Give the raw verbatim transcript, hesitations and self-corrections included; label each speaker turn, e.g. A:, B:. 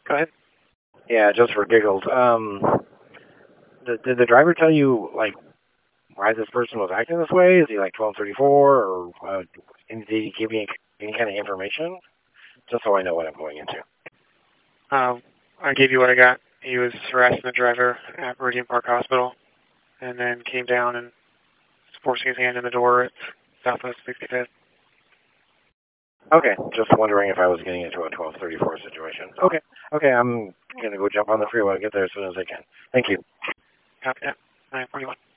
A: Go ahead.
B: Yeah, just for giggles. Um, did, did the driver tell you, like, why this person was acting this way? Is he like twelve thirty-four, or uh, did he give me any kind of information? Just so I know what I'm going into.
A: Um, I gave you what I got. He was harassing the driver at Meridian Park Hospital, and then came down and was forcing his hand in the door at Southwest sixty-fifth.
B: Okay, just wondering if I was getting into a twelve thirty-four situation. Okay, okay, I'm gonna go jump on the freeway. I'll get there as soon as I can. Thank you.
A: Copy that. nine forty-one.